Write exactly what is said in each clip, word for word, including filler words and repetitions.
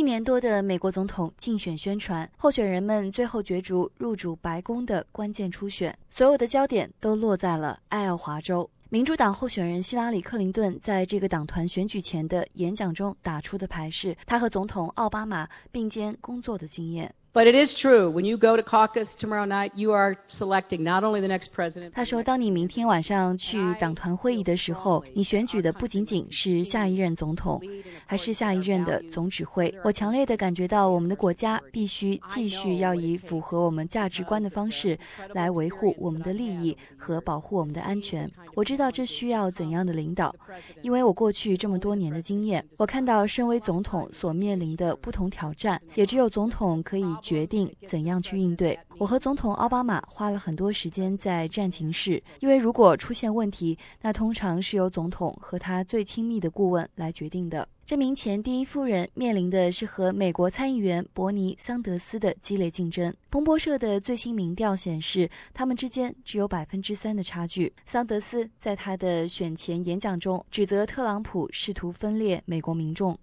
年多的美国总统竞选宣传，候选人们最后角逐入主白宫的关键初选，所有的焦点都落在了爱奥华州。民主党候选人希拉里·克林顿在这个党团选举前的演讲中打出的牌是他和总统奥巴马并肩工作的经验。 But it is true, when you go to caucus tomorrow night, you are selecting not only the next president. 他说，当你明天晚上去党团会议的时候，你选举的不仅仅是下一任总统，还是下一任的总指挥。我强烈地感觉到，我们的国家必须继续要以符合我们价值观的方式来维护我们的利益和保护我们的安全。我知道这需要怎样的领导，因为我过去这么多年的经验，我看到身为总统所面临的不同挑战，也只有总统可以决定怎样去应对。我和总统奥巴马花了很多时间在战情室，因为如果出现问题，那通常是由总统和他最亲密的顾问来决定的。这名前第一夫人面临的是和美国参议员伯尼·桑德斯的激烈竞争。彭博社的最新民调显示，他们之间只有百分之三的差距。桑德斯在他的选前演讲中指责特朗普试图分裂美国民众。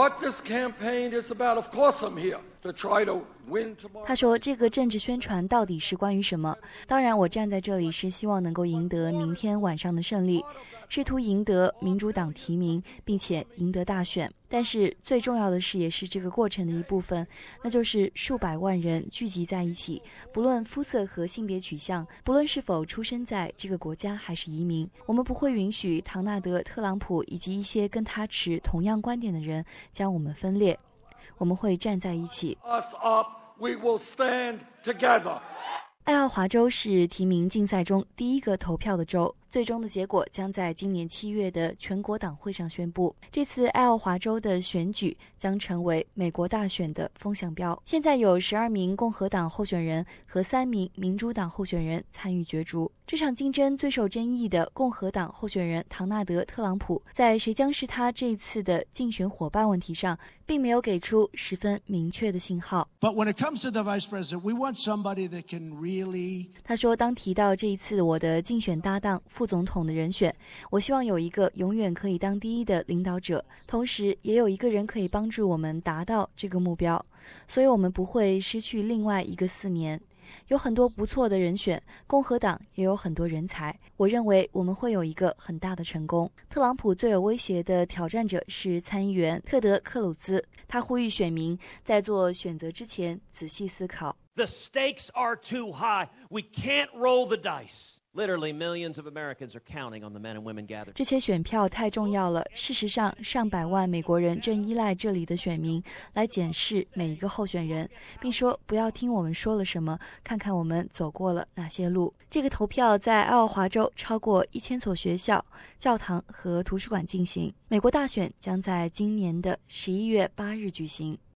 他说，这个政治宣传到底是关于什么？当然，我站在这里是希望能够赢得明天晚上的胜利，试图赢得民主党提名，并且赢得大选。但是最重要的是，也是这个过程的一部分，那就是数百万人聚集在一起，不论肤色和性别取向，不论是否出生在这个国家还是移民，我们不会允许唐纳德·特朗普以及一些跟他持同样观点的人将我们分裂。我们会站在一起。爱奥华州是提名竞赛中第一个投票的州，最终的结果将在今年七月的全国党会上宣布。这次爱奥华州的选举将成为美国大选的风向标。现在有十二名共和党候选人和三名民主党候选人参与角逐。这场竞争最受争议的共和党候选人唐纳德·特朗普，在谁将是他这次的竞选伙伴问题上，并没有给出十分明确的信号。 But when it comes to the vice president, we want somebody that can really... 他说，当提到这一次我的竞选搭档副总统的人选，我希望有一个永远可以当第一的领导者，同时也有一个人可以帮助我们达到这个目标，所以我们不会失去另外一个四年。有很多不错的人选，共和党也有很多人才，我认为我们会有一个很大的成功。特朗普最有威胁的挑战者是参议员特德·克鲁兹，他呼吁选民在做选择之前仔细思考。 The stakes are too high. We can't roll the dice. Literally, millions of Americans are counting on the men and women gathered. 这些选票太重要了。事实上，上百万美国人正依赖这里的选民来检视每一个候选人，并说不要听我们说了什么，看看我们走过了哪些路。这个投票在爱奥华州超过一千所学校、教堂和图书馆进行。美国大选将在今年的十一月八日举行。